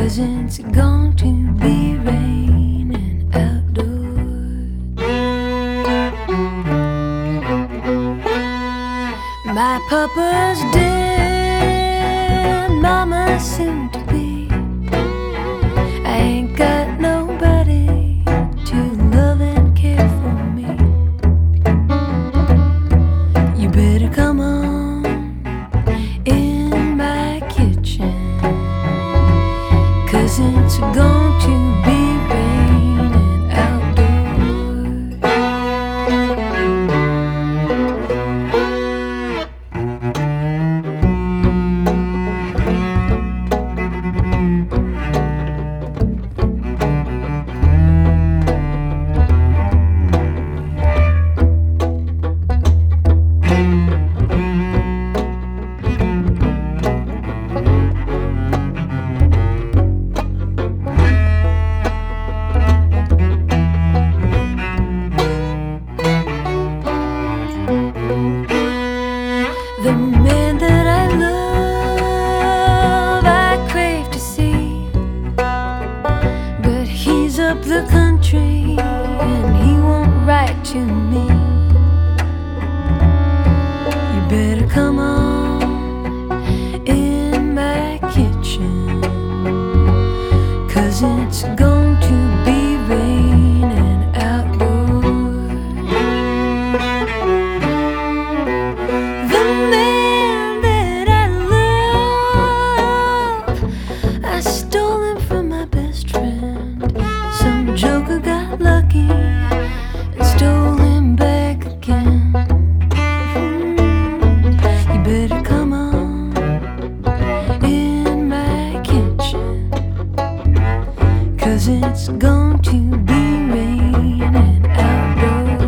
it's going to be raining outdoors. My papa's dead, mama's soon to be. I ain't got nobody to love and care for me. You better come on in my kitchen, 'cause it's going to be raining outdoors. The man that I love, I crave to see, but he's up the country and he won't write to me. You better come on in my kitchen, 'cause it's going to be raining outdoors. The man that I love, I stole him from my best friend. Some joker got lucky and stole him back again. You better come on in my kitchen, 'cause it's going to be raining outdoors.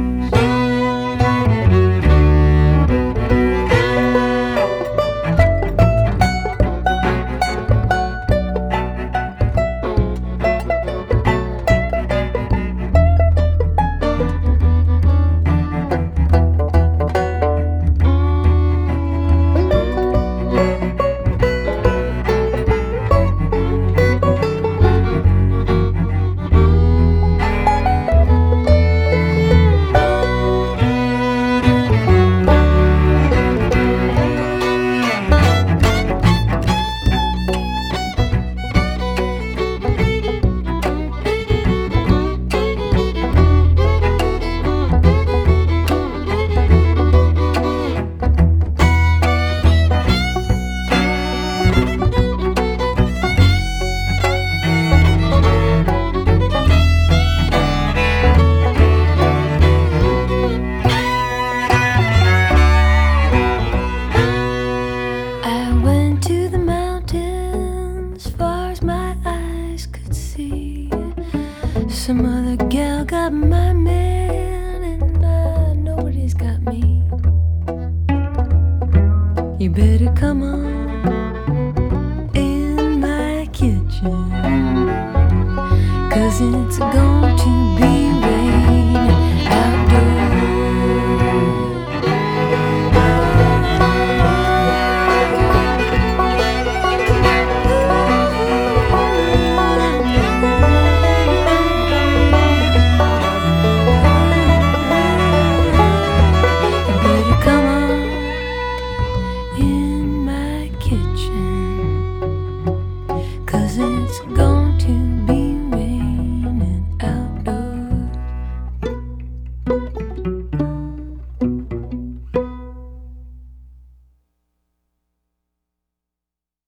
Some other gal got my man, and nobody's got me. You better come on in my kitchen, 'cause it's going to be raining outdoors. It's